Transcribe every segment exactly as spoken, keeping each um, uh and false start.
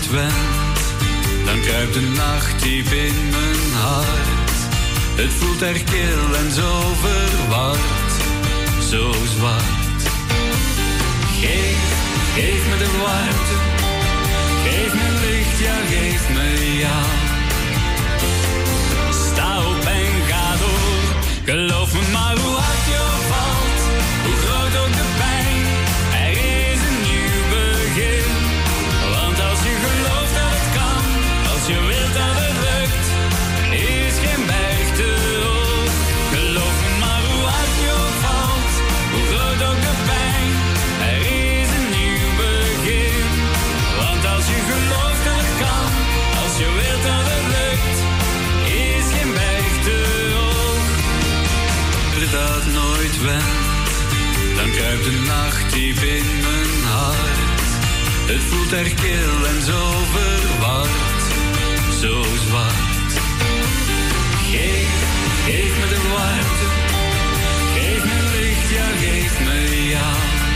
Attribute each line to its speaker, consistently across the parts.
Speaker 1: nooit wend, dan kruipt de nacht diep in mijn hart. Het voelt er kil en zo verward, zo zwart. Geef, geef me de warmte, geef me licht, ja geef me jou. Sta op en ga door, geloof me maar hoe hard je valt, hoe groot ook de pijn, er is een nieuw begin. Want als je gelooft dat het kan, als je wilt dat het lukt, is geen berg te hoog. Geloof me maar hoe hard je valt, hoe groot ook de pijn, er is een nieuw begin. Want als je gelooft dat het kan, als je wilt dat het lukt, is geen berg te hoog. Dat nooit went, dan kruipt de nacht diep in mijn hart. Het voelt er kil en zo verward, zo zwart. Geef, geef me de warmte, geef me licht, ja geef me jou.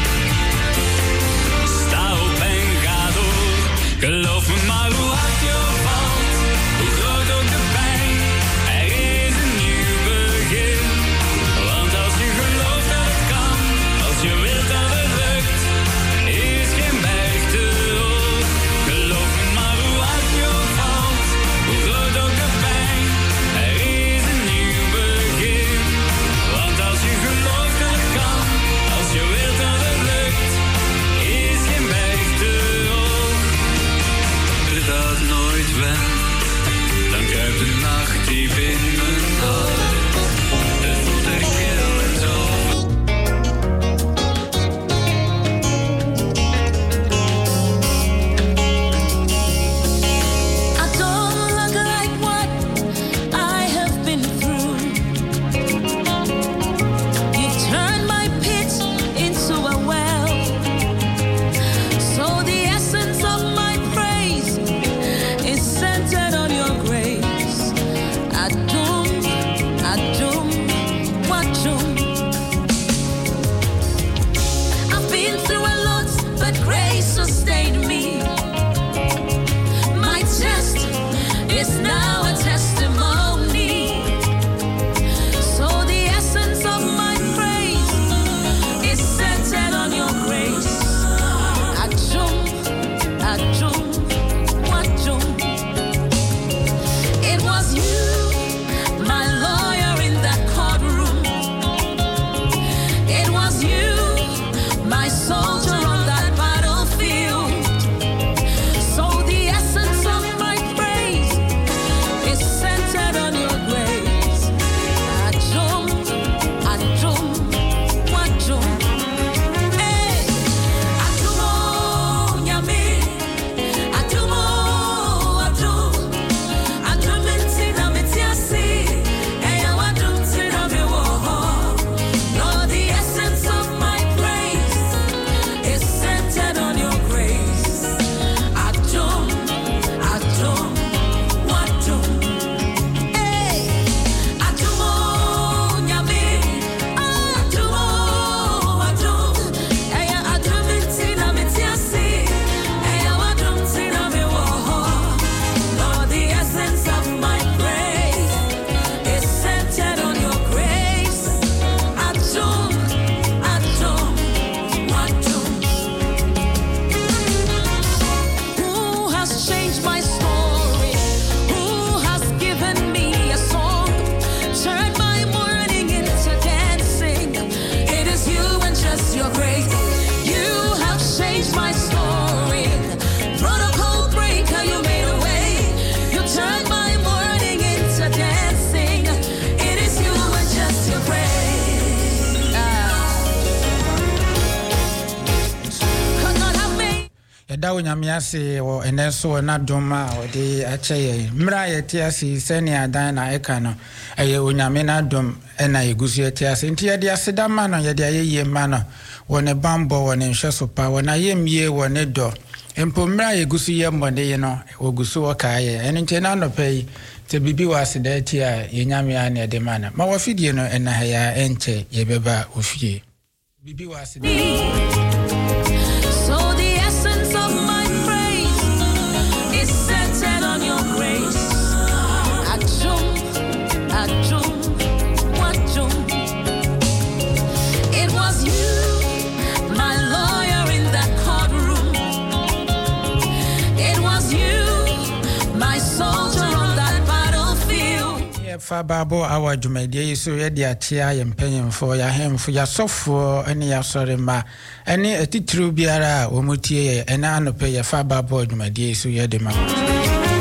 Speaker 1: Sta op en ga door, geloof me maar hoe hard je valt, hoe groot ook de pijn, er is een nieuw begin. Want als je gelooft dat het kan, als je wilt dat het lukt, is geen berg te hoog. Geloof me maar hoe hard je valt, hoe groot ook de pijn, er is een nieuw begin. Want als je gelooft dat het kan, als je wilt dat het lukt, is geen berg te hoog. Dat nooit went, dan kruipt de nacht diep in mijn hart. Het voelt er kil en zo.
Speaker 2: I don't look like what I have been through. You've turned my pit into a well. So the essence of my praise is centered on your grace. Adum, adum, wachum. I've been through a lot, but grace sustained me. My test is now a testimony. So the essence of my praise is centered on your grace. Adum, adum, wachum. It was you, my lawyer in that courtroom. It was you, my soldier on that battlefield. So the essence of my praise is centered on your grace. Adum, adum, wachum. Hey, adumo, nyame, adumo, adum, adum intina mitiasi, eya wadum tina mewoho. Lord, the essence of my praise is centered on your grace. Adum, adum, wadum. Hey, adumo, nyame, adumo, adum, eya adum intina mitiasi, eya wadum tina mewoho. Lord, the essence of my praise is centered on your grace. Adum, adum, wadum. Who has changed my story? Who has given me a song? Turned my mourning into dancing. It is you and just your grace. You have changed my story. Protocol breaker, you made a way. You turned my mourning into dancing. It is you and just your grace. Could not have made.
Speaker 3: Yɛda wo nyame ase wɔ ɛnɛ so wɔ n'adom a wɔde akyɛ yɛn. Mmra a yɛte ase sɛnea dan na ɛka no ɛyɛ onyame n'adom ɛna yɛgu so yɛte ase. Nti yɛde aseda ma no, yɛde ayɛyie ma no wɔ ne bambɔ, wɔ ne nhwɛ so pa, wɔ n'ayɛmyie, wɔ ne dɔ. Mpo mmra a yɛgu so yɛ mmɔde yi no wɔgu so wɔkaa yɛ. Ɛno nti na anɔpa yi sɛ biribi wɔ aseda akyi a yɛnyame a ne ɛde ma no. Ma wɔfidie no ɛna ha yɛ a ɛnkyɛ yɛbɛba ofie. Biribi wɔ aseda.
Speaker 2: So the essence of my praise is you, my soldier on that battlefield.
Speaker 3: Yeah, Fababo, our Jumedia, so yeah, the Atia, and paying for your hem for your software, any ya sorry ma, any a titru biara, Omutie, and I no pay your Fababo, Jumedia, so yeah, the man.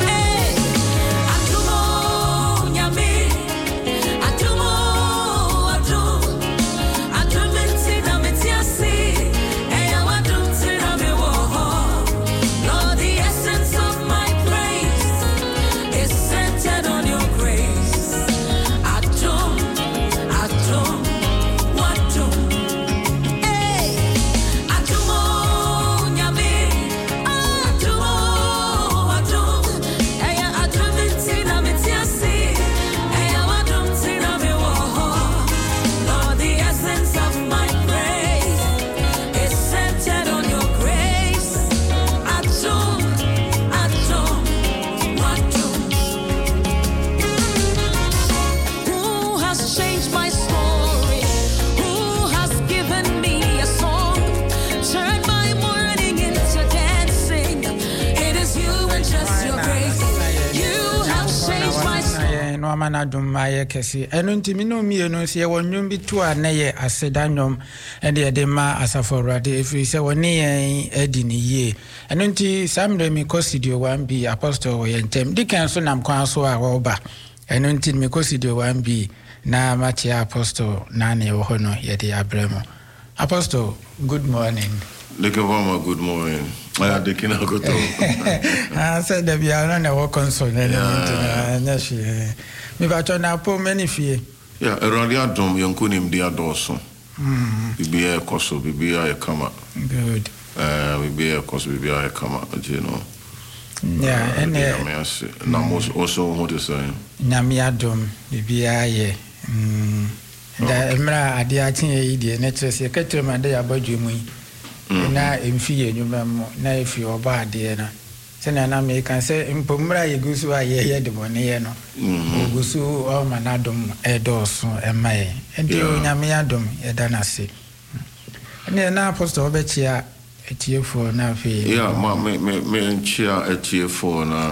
Speaker 3: Mana dum maye kesi enu ntimi no mie no se wonwum bi to anaye asedanyom ende de ma asaforade efi se woni yen adi ni ye enu nti samre mi kosidio one b apostle wo yentem dikan so nam kwan so a wo ba enu nti mi kosidio one b na machi apostle na ne wo hono ye de abremo apostle good morning.
Speaker 4: Lekevama, good morning. I had the kina go to.
Speaker 3: I said that we are not a work on so many. Me bacho na po many fie.
Speaker 4: Yeah, around the dom yankunim dia doso. Hmm. Bibia koso, bibia e kama.
Speaker 3: Good.
Speaker 4: Uh, bibia koso, bibia e kama, you know.
Speaker 3: Yeah, and
Speaker 4: na also what to say.
Speaker 3: Nyamia dom bibia ye. Hmm. Da emra ade atin ye die na kire se ketrema da ya badwemu yi. Na emfi enyuma mo na efi oba ade na se na na me kan se mpomra ye gusu a ye ye de bone ye no gusu o manadom edoso emaye enti onyame adom ye da na se ne na apostle obechia etiefo na afi
Speaker 4: yeah ma me me me chia etiefo na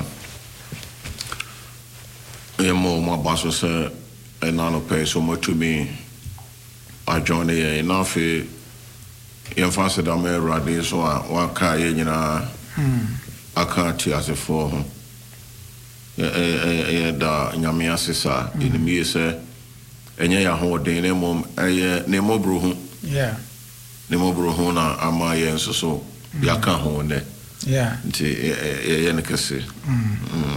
Speaker 4: ye mo ma baso se enano pe so mo to me I join the na afi ye fancy da me rade so a waka ye nyina hmm aka ti asefo ho ye ye da nyame asesa in me se enye ya ho den ne mom eye ne mobro ho
Speaker 3: yeah
Speaker 4: ne mobro ho na ama ye nso so ya ka ho ne
Speaker 3: yeah
Speaker 4: nti ye ye ne kase mm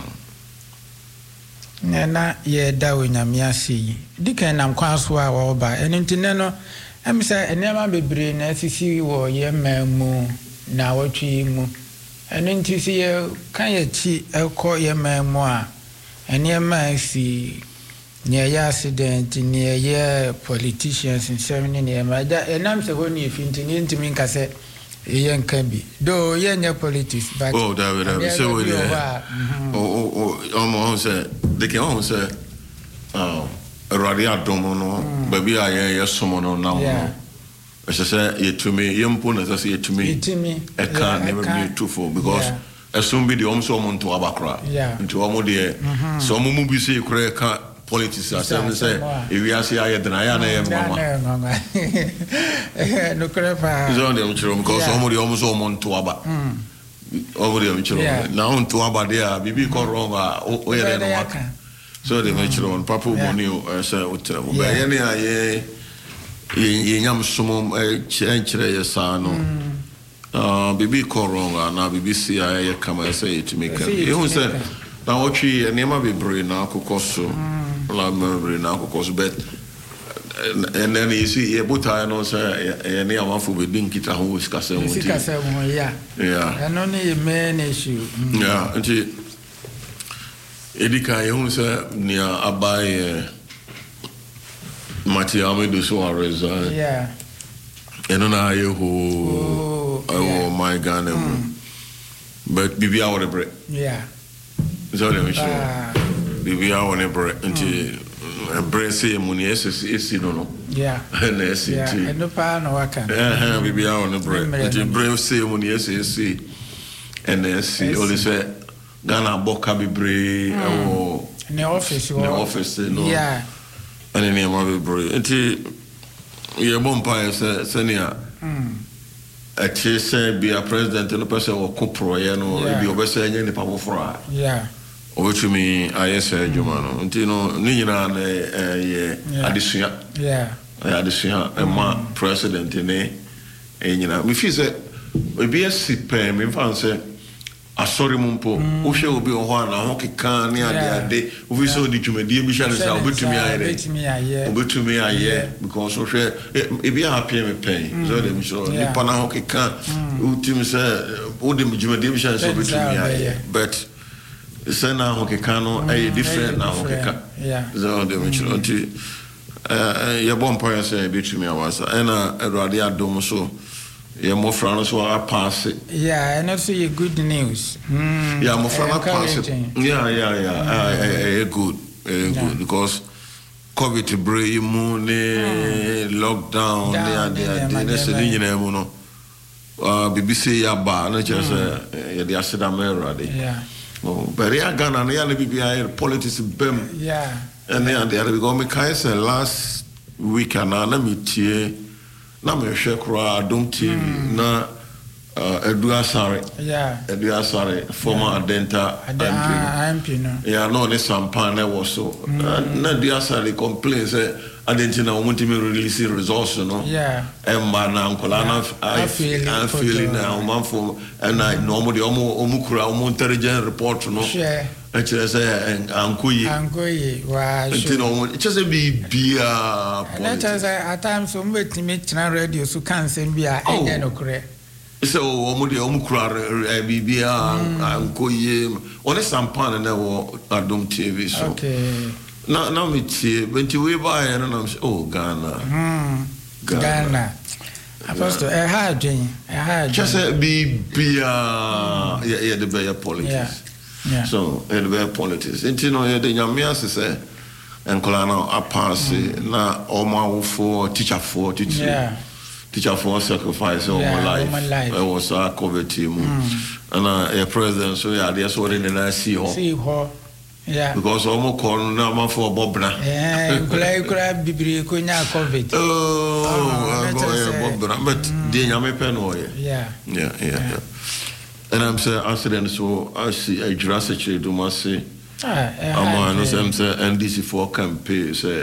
Speaker 3: ne na ye da onyame ase dikan nam kwa so a wo ba eni nti ne no I'm saying, and never be brain as you see war, ye man, now what you mo. And then to see a kind of cheat, I'll call ye man more. And ye man see near accident, near ye politicians in seventy near my dad, and I'm so only if you to me, I said, a young can be. Though ye your politics, but
Speaker 4: oh, David, I so oh, oh, oh, almost said, they can almost say, oh. Radia domono baby aye yesomono na wo ese se yetumi yempo na se yetumi e can never be too full because assume be the omso omonto abakra nti omo de so omo mu bi se kure ka politics asem se e wi ase aye dena ya na ye mama
Speaker 3: no kure pa
Speaker 4: so dem chiro because omo de omso omonto aba omo de chiro na onto aba de a bibi ko wrong a o yere no waka so the metro on papa money say hotel but any aye ye nyam sumum chenchre ye sa no ah bibi ko wrong na bibi si aye kama say to make you say na ochi enema be brain na akokoso la memory na akokoso but and then you see ye buta no say ye ne amanfo be din kita ho sikasa ho
Speaker 3: sikasa ho yeah yeah and only main issue
Speaker 4: yeah until Edika yonsa nia abaye Mati Amedu Suarez
Speaker 3: yeah
Speaker 4: enona yeho oh my god but bibi a wore bre
Speaker 3: yeah
Speaker 4: so let me show bibi a wore bre nti bre say mu ni esi esi no no
Speaker 3: yeah
Speaker 4: na esi
Speaker 3: nti yeah eno pa no waka
Speaker 4: eh bibi a wore bre nti bre say mu ni esi esi and esi only say Ghana boka bebre ewo
Speaker 3: ne office
Speaker 4: ne office no
Speaker 3: yeah
Speaker 4: ene ne ma bebre enti ye bompa se senia
Speaker 3: mm
Speaker 4: ati se be a president no person wo kopro ye no bi obese nya ni papoforo
Speaker 3: yeah
Speaker 4: obetumi ayese adwuma no enti no ni nyina na ye adesua
Speaker 3: yeah
Speaker 4: adesua e ma president ne e nyina me fi se obi asipe me fan se asori mumpo wo hwe obi ho ana ho keka ne ade ade wo fi se odi dwumadie bi hwe no sa obetumi ayere obetumi ayere because wo hwe e bi happy me pen so dem so ni pana ho keka ultim se odi dwumadie bi hwe no sa obetumi ayere but se na ho keka no e different na ho keka so dem so anti eh ya bon point se betumi awasa ena Edward adom so yeah, more friends who are passing.
Speaker 3: Yeah, and also your good news. Mm,
Speaker 4: yeah, more friends are passing. Yeah, yeah, yeah. Mm. Uh, uh, uh, good, uh, yeah. good because COVID break, moon, lockdown, there, there, there. That's the thing, you know. Uh, B B C ya ba, not just uh, the Asadamera.
Speaker 3: Yeah.
Speaker 4: Oh, but yeah, Ghana, and yeah, the B B I politics, bem.
Speaker 3: Yeah.
Speaker 4: And then they are because me kaise last week and I na meet na me hwe kra Adom T V na Edu Asare
Speaker 3: yeah
Speaker 4: Edu Asare former Adenta
Speaker 3: M P no
Speaker 4: yeah no ne sampan na was so na Edu Asare complain say Adenta na want me release resource no
Speaker 3: yeah
Speaker 4: emma na nkola na I feel na man for and I normally omo omo kura omo intelligence report no
Speaker 3: sure
Speaker 4: actually say ankoyi
Speaker 3: ankoyi wa
Speaker 4: you know it just be be uh
Speaker 3: let us at times so met me channel radio so can say be a enye no kure
Speaker 4: so omo de omo kura be be ankoyi on sampan na wo Adom T V so
Speaker 3: okay
Speaker 4: na na me tie when we buy and I'm oh Ghana
Speaker 3: hmm Ghana apostle eh ha adwen eh ha
Speaker 4: just be be uh yeah yeah the better politics
Speaker 3: yeah
Speaker 4: so and the politics you know yeah the nyamia say enkola na apase na omo for teacher for teacher
Speaker 3: yeah
Speaker 4: teacher for sacrifice all my life I was a COVID team and a president so yeah that's what in the see ho
Speaker 3: see ho yeah
Speaker 4: because omo call na ma for bobna
Speaker 3: eh kula kula bibiri ko nya COVID
Speaker 4: oh bobna but the nyame pen o
Speaker 3: yeah
Speaker 4: yeah yeah and I'm say accident so I see a Jurassic do must say ah I know some say N D C for campaign say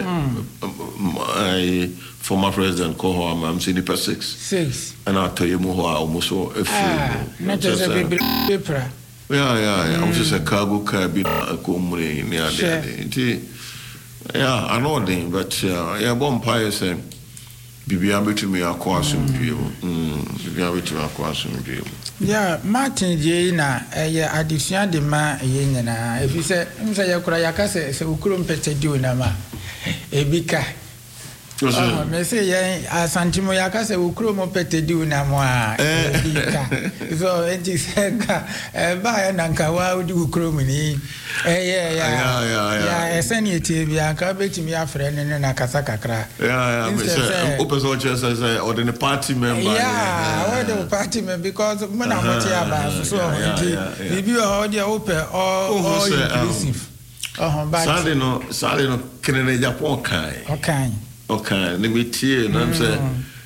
Speaker 4: I former president ko ho am say nipa six
Speaker 3: six
Speaker 4: and I tell you mo ho almost so a few
Speaker 3: not just a paper
Speaker 4: yeah yeah yeah I'm just a cargo car bi ko mure ni ade yeah I know them but yeah bomb pie say bibia betumi akwa asomdwe mm bibia betumi akwa asomdwe
Speaker 3: yeah Martin je na eye adesua de ma eye nyina efi se mse yakura yakase se ukuro mpete di onama ebika oh me se ye asantimo yakase ukuro mo pete di onama ebika so enti se ka e ba ya nanka wa udi ukuro mu ni eh yeah yeah yeah eseni eti bia ka betumi afre ne na kasa kakra
Speaker 4: yeah yeah me say open so just say or the party member
Speaker 3: yeah or the party member because mo na mo ti aba so enti bibi o dia open all inclusive oh but
Speaker 4: Sunday no Sunday no kenene Japan kai
Speaker 3: okay
Speaker 4: okay ni metie na say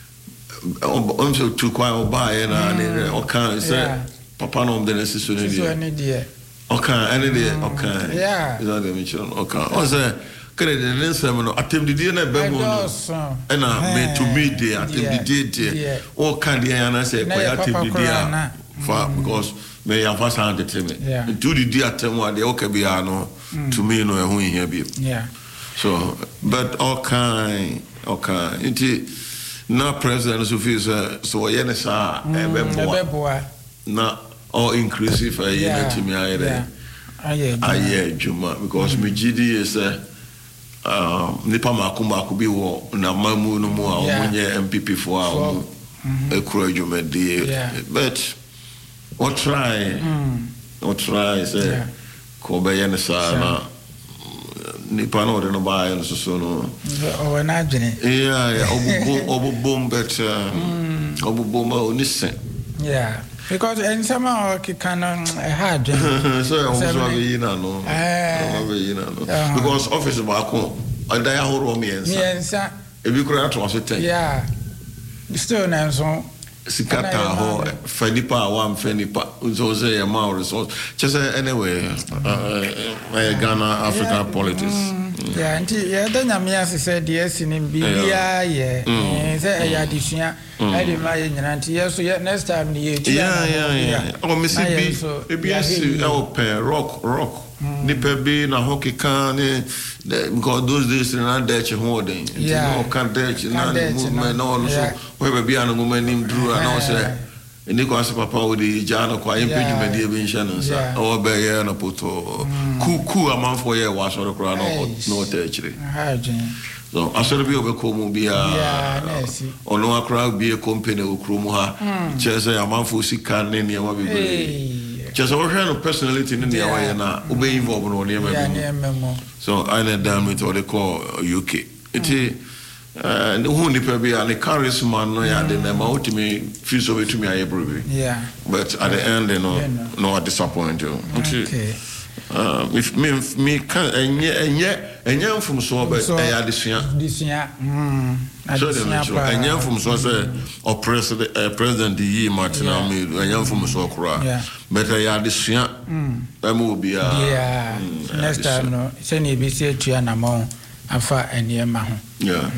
Speaker 4: on so to kwa oba na ni okay say papa no de necessary
Speaker 3: so ni dia
Speaker 4: okay any day okay
Speaker 3: yeah
Speaker 4: is that the mission okay o say credit in some no attempted na be mo no and me to me dey attempted dey o kan dey na say ko attempted dey for because me ya fast hand the me to the dey attempt wa dey okay be no to me no ehun here be
Speaker 3: yeah
Speaker 4: so but okay okay it na president so feel so ye na sa e be boa na or inclusive uh, yeah, you know, to me I yeah. aye aye juma because mm. me G D is uh, um nipa makuma ko bi wo na mamu no mu a omunye M P P for a e kuro juma de but what try mm. what try say yeah. ko be yen sa na nipa no de no ba yen so so no
Speaker 3: o na adwene
Speaker 4: yeah yeah obubo obubo but obubo ma onisen
Speaker 3: yeah because and somehow I can hard.
Speaker 4: So I was you know, because office back home, and I hold me and
Speaker 3: yes,
Speaker 4: if you could have
Speaker 3: yeah, still now so.
Speaker 4: Sikata ho fenipa one fenipa so say a more resource just anyway uh, Ghana African politics
Speaker 3: yeah and yeah then I mean said yes in Bibia yeah say a addition I dey my nyina so next time yeah
Speaker 4: yeah yeah oh me see be be open rock rock nipa bi na hockey can because those days na dutch holding no can dutch na movement no so we be an woman in drew and also and you ask papa with the jana kwa impediment dey be nshana sa o be here na poto ku ku amount for year was or kra no no touch so asoro bi obekomu bia ono akra bi a company okromu ha chese amount for sika ne ne ma be just over no personality in the way na ube involved no near so I let them with what they call U K it uh who ni pe be an charisma no ya de na ultimate feel so to me I
Speaker 3: yeah
Speaker 4: but at the end you know no disappoint you okay uh if me me can enye enye enye from so but e ya desua
Speaker 3: desua mm
Speaker 4: so enye from so say or president president yi Martina me enye from so kura but e ya desua am obi a
Speaker 3: yeah next time no say ni be say tua na mo afa enye ma ho
Speaker 4: yeah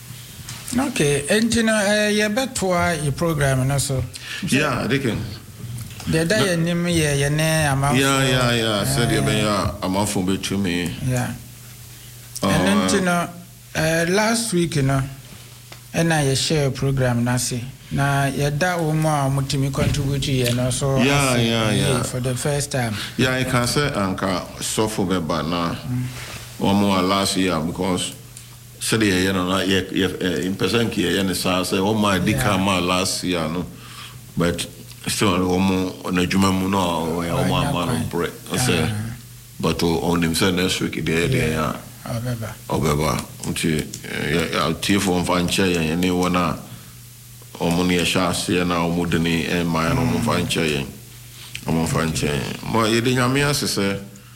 Speaker 3: okay engineer ye betoa your program no so
Speaker 4: yeah they can
Speaker 3: the day nim ye ye ne amount
Speaker 4: yeah yeah yeah said you be amount for be to me
Speaker 3: yeah and then you know uh, last week you know and I share program na say na ye da o mo mutimi contribute ye no so
Speaker 4: yeah yeah yeah
Speaker 3: for the first time
Speaker 4: yeah I can say anka so for be ba na o mo last year because said ye no na ye in person ki ye ne sa say o ma dika ma last year no but still omo na juma mu no ya o ma ma no break say but on himself next week there there ya
Speaker 3: obeba
Speaker 4: obeba unti ya tifo mfanche ya ni wona omo ni shase na omo de ni e ma no mfanche ya omo mfanche mo ye de nyame asese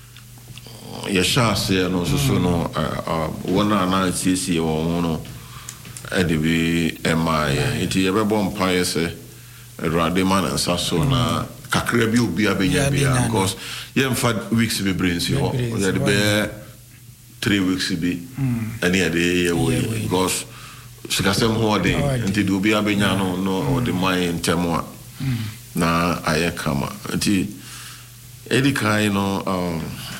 Speaker 4: ya shase no so so no wona na tisi wo no e de bi e ma ya iti ye be bom pa ye se Rade man and Sasso na kakra bi obi abenya bia because ye mfa weeks be brains yo there be three weeks be any day ye we because sikasem ho de nti do obi abenya no no the mind ntemo na aye kama nti edi kai no um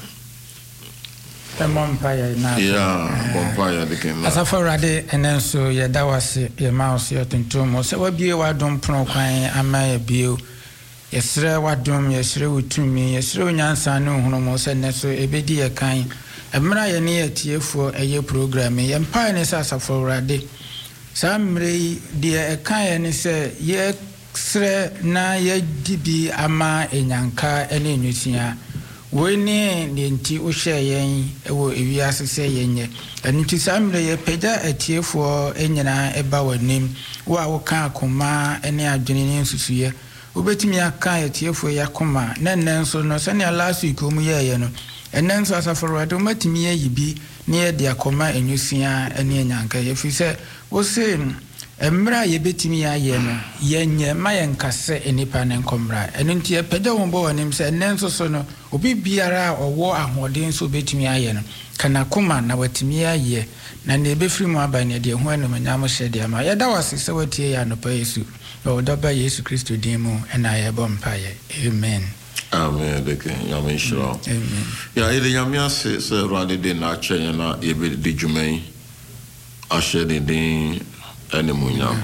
Speaker 3: Empire na
Speaker 4: yeah Empire de ken
Speaker 3: as for Rade and then so ye da was ye mouse ye tuntum so wa bie wa dom pron kwan ama ye bio ye sre wa dom ye sre wutumi ye sre onyansa no hunu mo se ne so ebedi ye kan emra ye ne ye tiefo eye program ye Empire ne sa for Rade samre de e kan ye ne se ye sre na ye dibi ama enyanka ene nnusia Wene nti o hye yen ewo ewiase se yenye nti samre ye peda atiefo enyina eba wanim wo a wo kan akoma ene adwene ne nsusuye obetimi aka atiefo yakoma na nnenso no se ne last week omu ye ye no ennenso asaforo de matimi ye yibi ne ye de akoma enyusia ene enyanka ye fi se wo se emra ye betimi ya ye no yenye mayenkase enipa ne nkomra eno nti epeda wonbo wanim se ennenso so no obi biara owo ahoden so betimi aye no kana kuma na watimi aye na ne befiri mu aba ne de ho anum nyam hyede ama ye da wase se watie ya no pa Yesu o da ba Yesu Kristo din mu na ye bom pa ye amen
Speaker 4: amen de ke nyam shiro
Speaker 3: amen
Speaker 4: ya ile nyam ya se se rade de na chen na ye be de djumai a hyede din animunya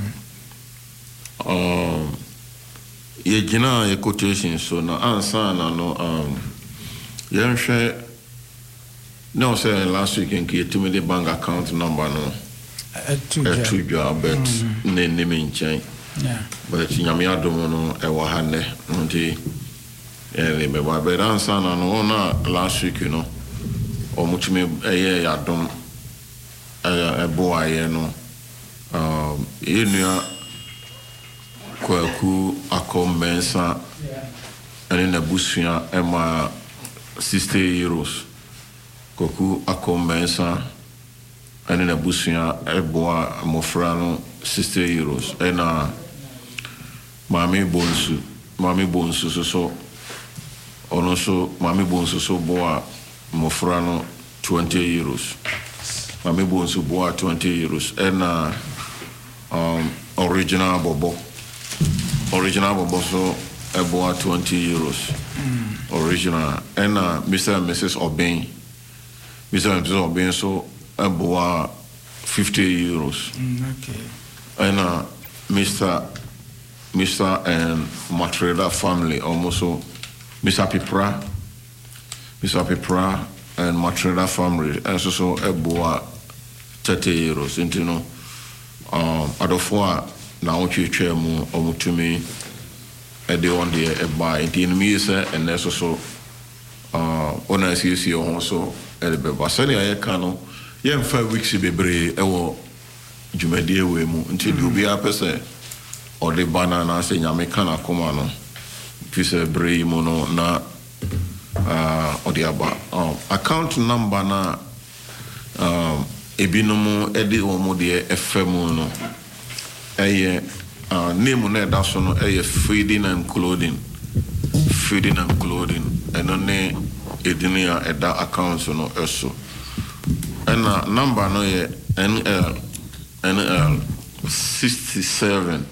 Speaker 4: um ye gina ye quotation so na answer na no um yen hwe no say last week in ki timi the bank account number no to job but ne ne menchen
Speaker 3: yeah
Speaker 4: but nyame adom no e wo ha ne nti e me ba be answer na no na last week no o mutimi eye adom e bo aye no um enua Kwaku Akomensa and in a Busia Emma sixty euros. Kwaku Akomensa and in a Busia Eboa Mofrano sixty euros. And uh, Mami Bonsu, Mami Bonsu so also Mami Bonsu so Boa Mofrano twenty euros. Mami Bonsu Boa twenty euros. And uh, um, original Bobo. Original Bobo so Eboa twenty euros. Mm. Original. And uh, Mister and Missus Obeng. Mister and Missus Obeng so Eboa fifty euros.
Speaker 3: Mm, okay.
Speaker 4: And uh, Mister Mister and Matreda family also Mister Pipra. Mister Pipra and Matreda family and so so Eboa thirty euros. And you know, um, Adofwa now chwe mu omutumi e de on de e buy the enemy say and so so uh ona C C on so e be ba so ya ka no ye mfa weeks bebre e wo dwumadi we mu nti de obi apese o de banana say nyame kana koma no pise bre mu no na uh o de aba um, account number na um ebinom e de wo mu de efemu no eye uh, name na da so no eye feeding and clothing feeding and clothing and on ne edinia e da account so no eso and uh, number no ye N L N L sixty-seven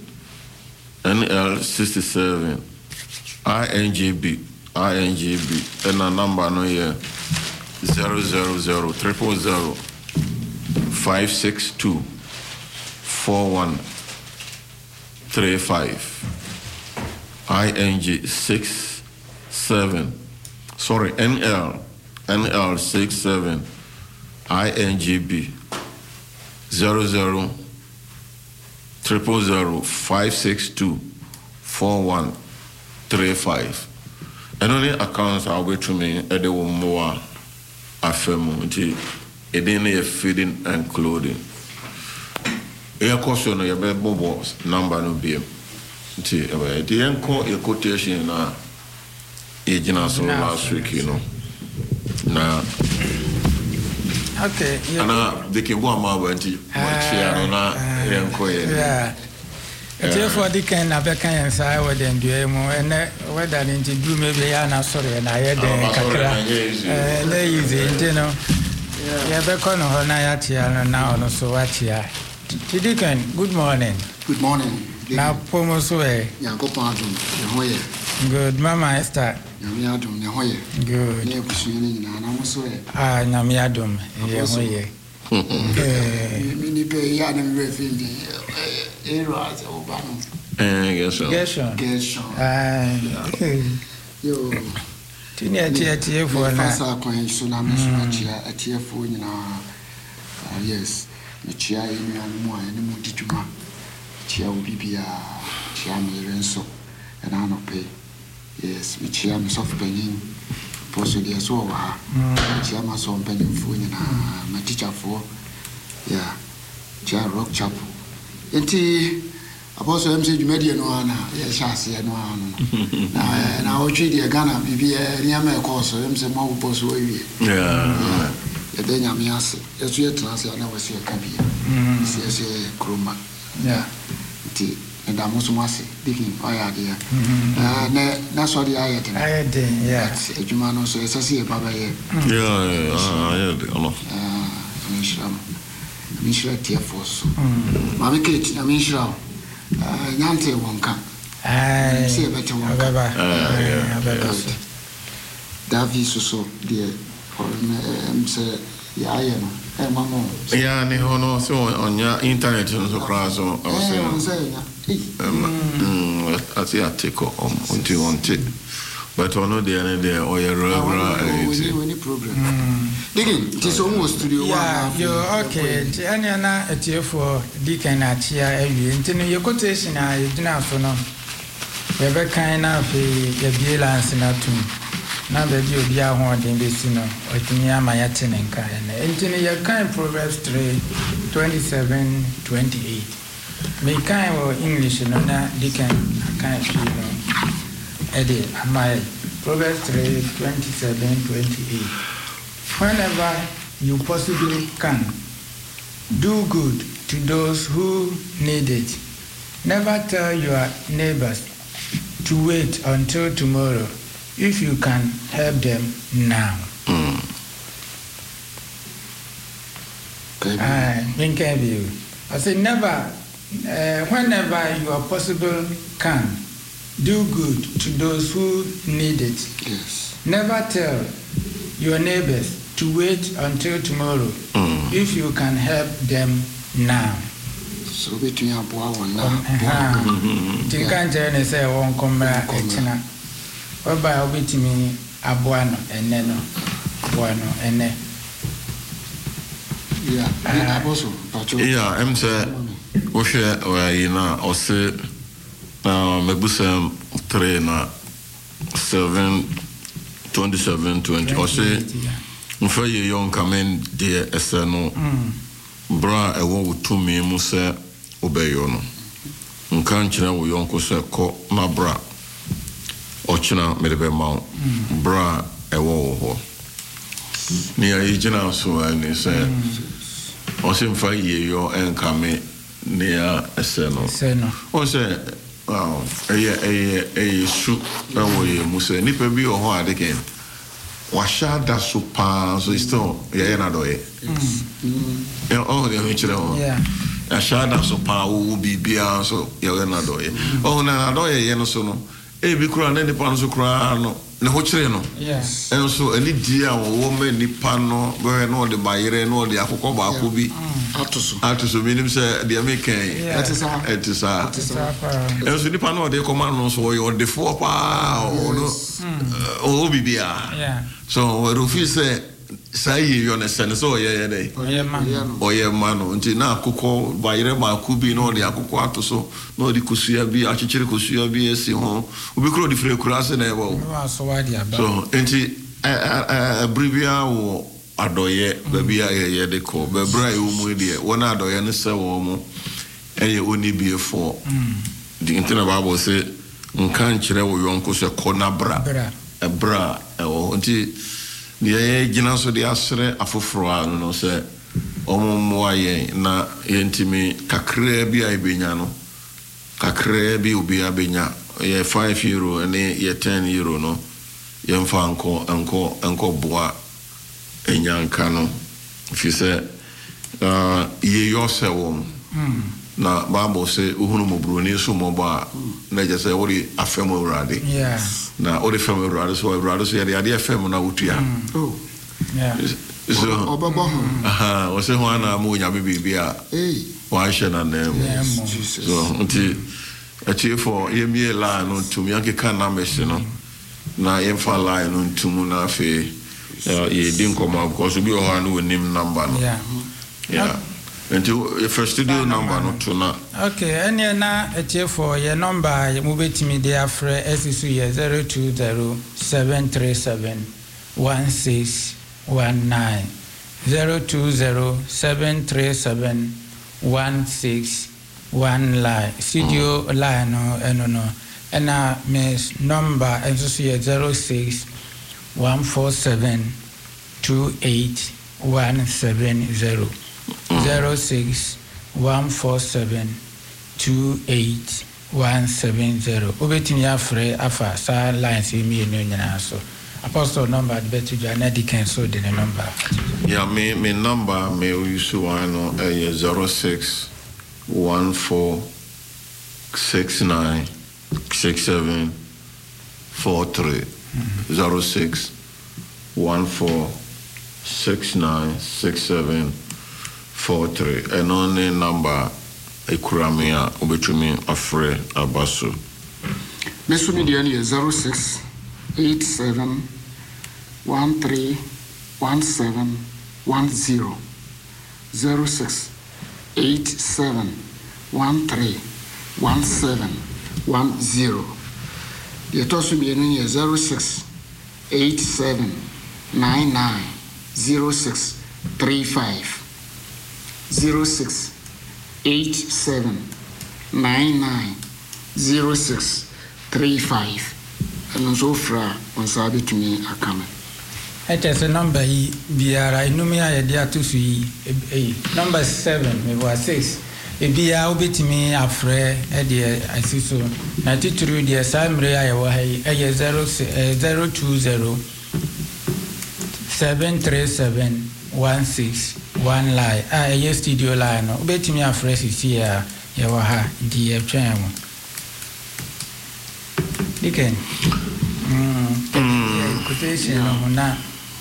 Speaker 4: N L sixty-seven I N G B I N G B and a number no ye zero zero zero triple zero five six two four one three five I N G six seven sorry N L N L six seven I N G B zero zero triple zero five six two four one three five and only accounts I'll be to me at the more affirm until it didn't feeding and clothing. Your question, your bobo number no be. The enco your quotation na agent so last week, you know. Na
Speaker 3: okay.
Speaker 4: Ana they can go ama wanti. Chia na enco ye.
Speaker 3: Yeah. Therefore, the can have a kind of side with them do and whether into do maybe ya na sorry and I had the easy, you know. Yeah, Becon or Nayatia now no so what ya. Tidikan, good morning.
Speaker 5: Good morning.
Speaker 3: Now, Pomosue.
Speaker 5: Yakopadum, Yahoye.
Speaker 3: Good, Mama Esther.
Speaker 5: Yamiadum, Yahoye.
Speaker 3: Good.
Speaker 5: Nebushini, Nanamusue.
Speaker 3: Ah, Namiadum, Yahoye.
Speaker 5: Mini pay Yanam Refindi, Eras, Obama.
Speaker 4: Eh, Gershon.
Speaker 3: Gershon.
Speaker 5: Gershon.
Speaker 3: Ah,
Speaker 5: yo.
Speaker 3: Tinia Tia Tia for an
Speaker 5: answer, Coin Sunamia, a tear for you now. Yes. Chia in more and more dituma. Chia will be a Chia Renso and I not pay. Yes, which Chia soft penning, possibly as well. Chia my son penning for my teacher for, yeah, Chia Rock Chapel. And tea, Apostle M C Media no ana, yes, I see no ana. And I will treat the Ghana, be a Yama course, M C Mo Boss way. Yeah. Then I'm yes, as you trans, I never see a cabin. Yes, a croma. Yeah. And I'm also massy, digging, I had here. That's what the I had.
Speaker 3: I had, yes.
Speaker 5: A Jumano, so as I see a baba here.
Speaker 4: Yeah, I had.
Speaker 5: Ah, Michelle Tear Force. Mammy Kate, I mean, Shroud. Yante won't come. I see a better one. Davi so dear. Um, say, yeah, I am. And Mamma.
Speaker 4: Yeah, and no, so on your internet, so cross or
Speaker 5: saying,
Speaker 4: I see a tickle until you want it. But on the other day, or your regular
Speaker 5: any problem. Digging, it is almost to the
Speaker 3: yeah, you're okay. Tiana, a tear for Deacon at here, and your quotation, I do not for no. Ever kind of a Bielans in a tomb. Now that you be a horn in this, you know, or Tinia Mayatin and Kayan. And your kind Proverbs three, twenty-seven, twenty-eight. Me kind of English, no, na Dickon, I can't feel no. Eddie, my Proverbs three, twenty-seven, twenty-eight. Whenever you possibly can, do good to those who need it. Never tell your neighbors to wait until tomorrow if you can help them now.
Speaker 4: Mm.
Speaker 3: I think you. I say never, uh, whenever you are possible can, do good to those who need it.
Speaker 5: Yes.
Speaker 3: Never tell your neighbors to wait until tomorrow
Speaker 4: Mm.
Speaker 3: if you can help them now.
Speaker 5: So between a boy one now.
Speaker 3: You can't tell me say one come back etina. Whereby I'll be to me a buano and then buano and then.
Speaker 5: Yeah, I also.
Speaker 4: Yeah, I'm saying, we share where you know, or say, now, maybe some three na seven, twenty-seven, twenty, or say, if you young come in, dear, S N O, bra, I want to me, Musa, obey you. Nkanchina, we young say, ko, na bra, ochina, maybe mount, bra, I want. Near Ejina, so I say. Osim fa ye yo enkame near eseno
Speaker 3: Seno.
Speaker 4: O se ah eye eye eye su na wo ye musa nipa bi o ho adeken wa sha da so pa so still ye na do ye e o de ho chire ho
Speaker 3: Yeah.
Speaker 4: a sha da so pa wo bibia so ye na do ye o na na do ye ye no so no e bi kura na nipa no so kura no ne ho chire no
Speaker 3: Yes.
Speaker 4: and so any dia wo me nipa no be no de bayere no de akokọ ba ko bi
Speaker 5: Atoso.
Speaker 4: atoso minim say de american
Speaker 3: Yeah.
Speaker 5: That is how.
Speaker 4: it is a
Speaker 3: Sapa.
Speaker 4: and so nipa no de command no so you de four pa o no o bibia
Speaker 3: Yeah.
Speaker 4: so we refi say say you na sen so ye ye dey
Speaker 3: Oh, yeah, man.
Speaker 4: o ye man no nti na akokọ bayere ba ko bi no de akokọ atoso no de kusua bi achichire kusua bi esi ho obi kro di fre kura se na e wo
Speaker 3: No aswadi aba.
Speaker 4: so nti a bribia wo adoye baby aye ye de ko be bra e wo mu de wona adoye ne se wo mu eye oni biefo di intina bible say nkan kire wo yonko se ko na bra
Speaker 3: Bra.
Speaker 4: e bra e wo nti ye gina so de asre afoforo anu no se omo mo aye na yentimi kakra bi ai benya no kakra bi obi abenya ye five euro ne ye ten euro no yemfa anko anko anko boa enyanka no fi se uh ye yourself na bible say uhunu mobroni so mo ba na je say wori afem urade
Speaker 3: Yeah.
Speaker 4: na ori fem urade so urade so ye de afem na wutua
Speaker 5: Oh.
Speaker 3: Yeah.
Speaker 4: so
Speaker 5: Obabo.
Speaker 4: aha o se ho ana mo nya bibia
Speaker 5: Hey.
Speaker 4: wa hye na na mu
Speaker 3: Yeah, mo.
Speaker 5: Jesus.
Speaker 4: so nti achi for ye mi la no tumi anke kan na meshi no na yemfa line no ntumu na afi ye din koma because bi o ha no nim number no
Speaker 3: Yeah.
Speaker 4: yeah and the first studio number no to na
Speaker 3: Okay, any na etie for your number you move it me there for S S U zero two zero seven three seven one six one nine zero two zero seven three seven one six one line studio line no eno no and na miss number S S U zero six one four seven two eight one seven zero zero six one four seven two eight one seven zero. Obetini afre afa sa lines emi enu nyina so. Apostle number betu jana diken so the number.
Speaker 4: yeah me me number me use one no eh zero six one four six nine six seven four three zero six one four six nine six seven four three and only number ekuramia obetumi afre abaso
Speaker 5: Mesu mi dia ni zero six eight seven one three one seven one zero zero six eight seven one three one seven one zero. The tosu mi ni zero six eight seven nine nine zero six three five zero six eight seven nine nine zero six three five. And also fra on sabi to me akame.
Speaker 3: It is a number yi biara inumia ye dia to su yi eh number seven me was six e bia obetimi afre e de asiso ninety-three de samre aye wo hai e zero two zero seven three seven one six one line ah e studio line no obetimi afre sisi ya ye wo ha di e twen mo diken mm quotation no na.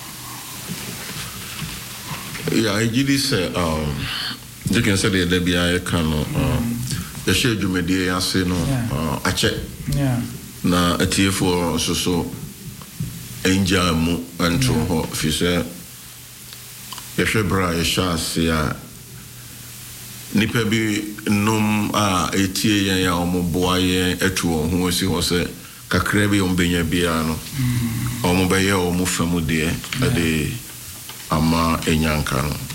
Speaker 4: Yeah, I did this. Um, you can say the Debbie I can. The shade you made the answer no. I check.
Speaker 3: Yeah.
Speaker 4: Na a T for so so. Angel mu and to her. If you say, you should bra a chance ya. Nipa bi num a etie ya ya omo boye etu ho si ho se kakra bi ombenya bia no. Omo be ya omo famu de e ama enyanka no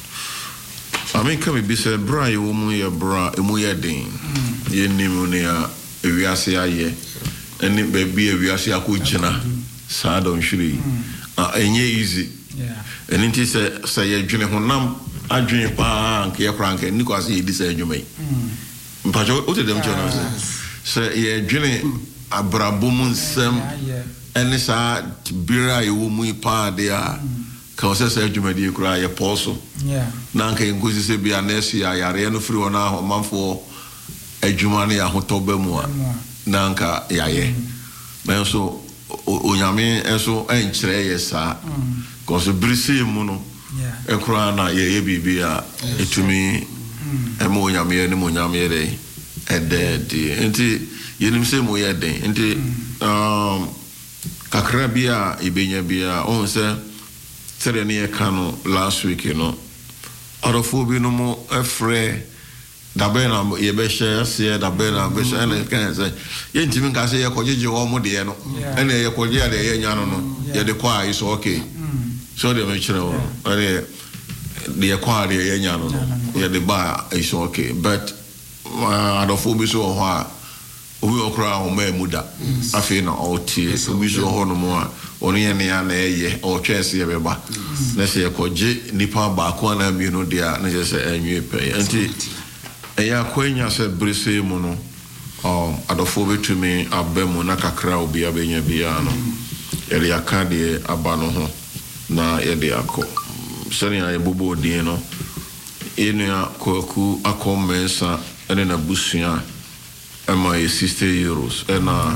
Speaker 4: ameka me bi se bra ye wo mu ye bra emu ye den ye nimu ne a ewiase aye eni ba bi ewiase akogina saa don hwiri a enye easy
Speaker 3: yeah
Speaker 4: eni nti se se ye dwene honam adwene pa anke ye kra anke ni kwa se ye di se adwuma yi mpacho o te dem chona se se ye dwene abrabom nsem eni saa bira ye wo mu pa de a ka ose se adwumadi kura ye poso
Speaker 3: yeah
Speaker 4: na nka ngozi se bia na esi ayare no firi ona ho manfo adwuma ne ahotoba mu a na nka yaye na so onyame enso enkyere ye sa ko so brisi mu no
Speaker 3: yeah
Speaker 4: ekura na ye ye bibia etumi emo onyame ne mo onyame re ededi enti yenim se mo ye den enti um kakra bia ibenya bia on se tere ne kanu last week you know arofo bi no mo efre da be na ye be share se da be na be share na kan say ye ntimi ka say ye kojeje wo mo de no ene ye koje ya de ye nya no no ye de kwa is okay so de me chere wo ene de kwa de ye nya no no ye de ba is okay but arofo bi so ho a obi okra o ma muda afi na o tie obi so ho no mo a oni ye ne ya na eye o twese ye beba na se ye koje nipa ba ko na mi no dia na je se enwe pe enti eya kwenya se brise mu no um adofo betumi abemu na kakra obi abenya bia no ye ya ka de aba no ho na ye de akọ sani aye bobo din no enu akoku akomensa ene na busua ema ye sixty euros ena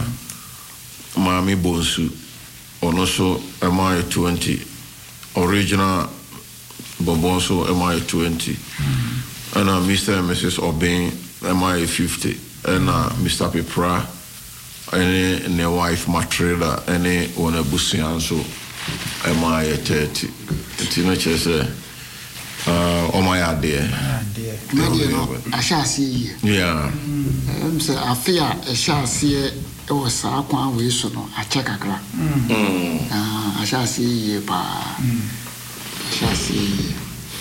Speaker 4: mami bonsu ono so M I twenty original bonbonso M I twenty and uh, Mister and Missus Obin M I fifty and uh, Mister Pipra and their wife Matrela and one of Busian so M I thirty Tina Chese uh oh my idea
Speaker 5: I shall see
Speaker 4: yeah
Speaker 5: I'm say I fear I shall see it was a quan way so no I check a crack. Ah, I shall see pa. I shall see.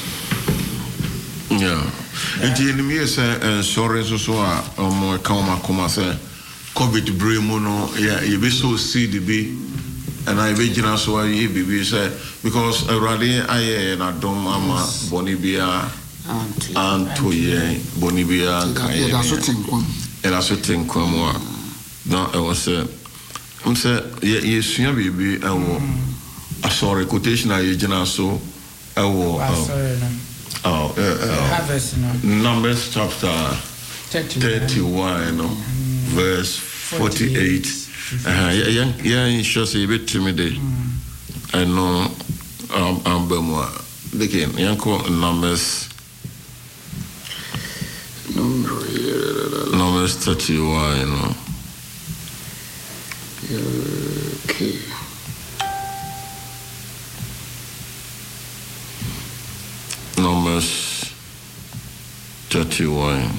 Speaker 4: Yeah. And the enemy say and sorry so so um come come say COVID brain no yeah you be so see the be and I be jina so you be say because already I na dom ama bonibia anto ye bonibia kai.
Speaker 5: That's what tinkwam.
Speaker 4: And that's what tinkwam. No, I was uh, I'm say yes, you baby. I will. I saw a quotation. I just so I will. Oh,
Speaker 3: Harvest
Speaker 4: Numbers chapter thirty-one, verse forty-eight. Uh, yeah, yeah, yeah. Sure, say a bit to me there. I know. Um, I'm Bemwa. Again, Yanko Numbers. Numbers thirty-one. You know.
Speaker 5: Okay.
Speaker 4: Numbers thirty-one.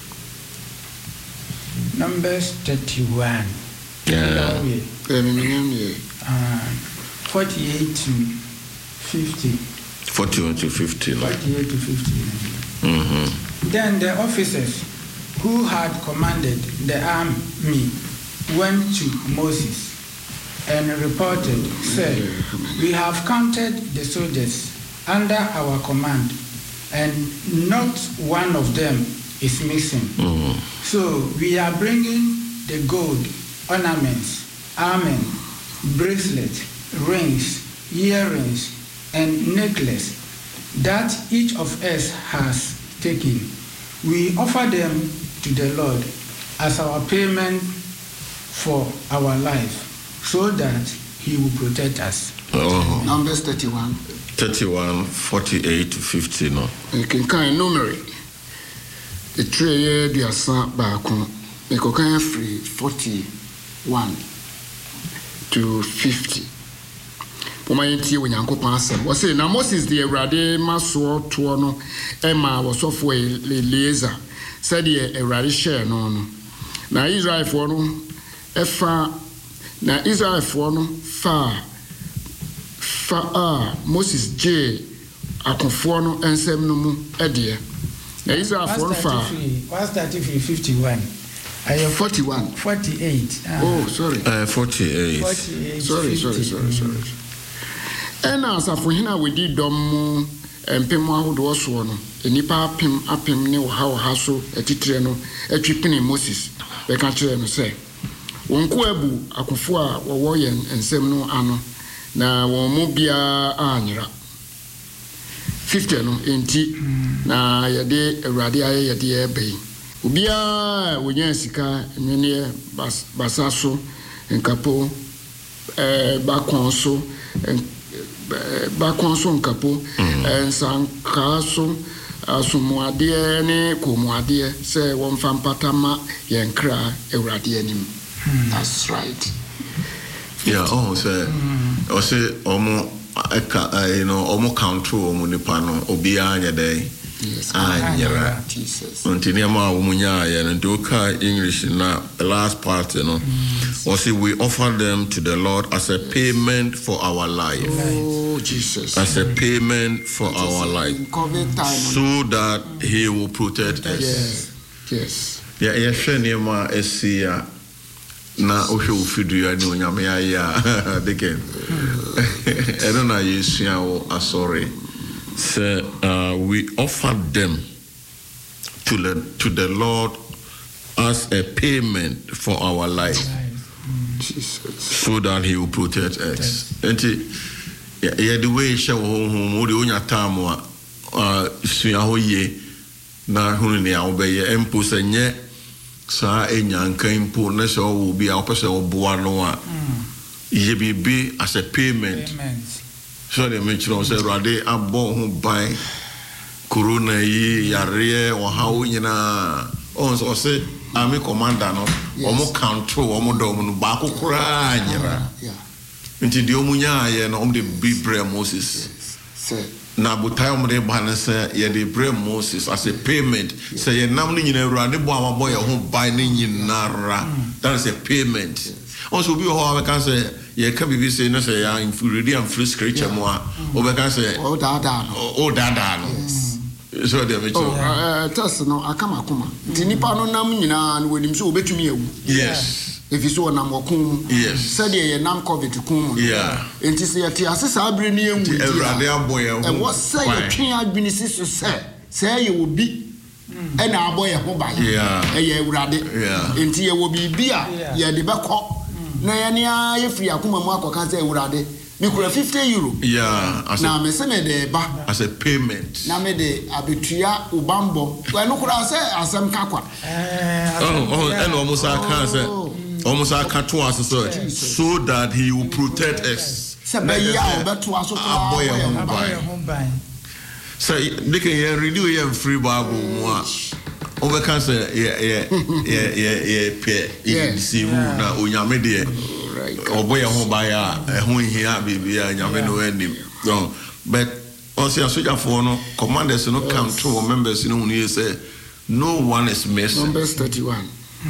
Speaker 3: Numbers thirty-one.
Speaker 4: Yeah.
Speaker 3: Uh, forty-eight to fifty.
Speaker 4: Forty-one to fifty.
Speaker 3: Forty-eight to fifty.
Speaker 4: Mm-hmm.
Speaker 3: Then the officers who had commanded the army, went to Moses and reported, said, "We have counted the soldiers under our command, and not one of them is missing. Mm-hmm. So we are bringing the gold, ornaments, armor, bracelets, rings, earrings, and necklace that each of us has taken. We offer them to the Lord as our payment for our life, so that he will protect us."
Speaker 4: Oh.
Speaker 5: Numbers thirty-one.
Speaker 4: thirty-one, forty-eight to fifty, no?
Speaker 5: You can kind numerate. The three year the asa baako. You can kind free forty-one to fifty. Poma yenti we Nyankopon asem. We say na Moses the Awurade maso to no e ma wosofo Eliezer said the Awurade share no no. Na Israel for no e fa na Israel for no fa fa a Moses J akonfo no ensem no mu e de. Na Israel for no fa
Speaker 3: what's that fifty-one? I have
Speaker 5: forty-one.
Speaker 3: forty-eight. Ah.
Speaker 5: Oh, sorry.
Speaker 4: Uh, forty-eight.
Speaker 3: forty-eight.
Speaker 5: Sorry, sorry, sorry, sorry. And as a friend, we did dom and Pema who was one. A nipa pim apim ne how hasso a titreno, a chipping Moses. The country and say, One Kuebu, Akufua, or Woyan, and Semno Anno. Na Womobia Anira. Fifty no in tea. Na yade radia yade bay. Ubia, Wiyansika, Nene Basaso, and Capo, Baconso, and Baconso and Capo, and San Caso, Asumuadia, ne Comuadia, say one fan patama, Yankra, Eradianim. That's right.
Speaker 4: Yeah, oh, say, or say, Omo, you know, Omo control Munipano, Obia, day.
Speaker 5: Yes,
Speaker 4: ah, yeah,
Speaker 5: Jesus.
Speaker 4: Until Umunya and Doka English now, the last part, you know, or say we offer them to the Lord as a payment for our life.
Speaker 5: Oh, Jesus.
Speaker 4: As a payment for
Speaker 5: it
Speaker 4: our life.
Speaker 5: COVID time.
Speaker 4: So that he will protect us.
Speaker 5: Yes. Yes.
Speaker 4: Yeah, yeah, Shenema Esia. Na Osho Fidu, no Yamaya, again. I don't know, you see, I'm sorry. So, uh, we offered them to the to the Lord as a payment for our life,
Speaker 5: Jesus.
Speaker 4: So that He will protect us. And yeah, the way she home, the onya tamwa, uh, suyahoye na huni ya obeye empo senye sa enyanka impo na se o bi a opese oboa no a ye bibi as a payment. So they mention also Rade abo ho ban corona yi yare o hawo nyina on so say army commander no omo control omo do omo ba kokora nyira nti de omo nya ye no omo de bibre Moses say na butai omo de ba na say ye de bre Moses as a payment say ye nam ni nyina Rade bo amabo ye ho ban ni nyinara that is a payment. Also be how I can say ye can be say no say ya infuriate and free scripture mo a obeka say
Speaker 5: oh dada no
Speaker 4: oh dada no so they me
Speaker 5: oh uh test no akama kuma nti nipa no nam nyina no wenim so obetumi ewu
Speaker 4: yes
Speaker 5: if you so nam okum
Speaker 4: yes
Speaker 5: said ye nam covid kum
Speaker 4: yeah
Speaker 5: nti say ye asesa abre ni enwu
Speaker 4: ti Awurade aboye ho
Speaker 5: and what say ye twen adwini siso say say ye obi ena aboye ho ba
Speaker 4: yeah
Speaker 5: ye Awurade nti ye wo bibia ye de bekọ na ya ni a free akuma mu akoka say Awurade me kura fifty euro
Speaker 4: yeah as
Speaker 5: na me se me de ba
Speaker 4: as a payment
Speaker 5: na me de abetua ubambo we no kura say asem kakwa
Speaker 3: eh
Speaker 4: oh oh and almost I can say almost I can to us so so that he will protect us
Speaker 5: se be ya obeto aso
Speaker 4: aboye ho ban so they can renew your free bible mu a over cancer yeah yeah yeah yeah yeah pe see na onyame de oboye ho ba ya ho hia bibia nyame no anim no but also soldier for no commanders no come to members no who say no one is missing.
Speaker 5: Numbers thirty-one.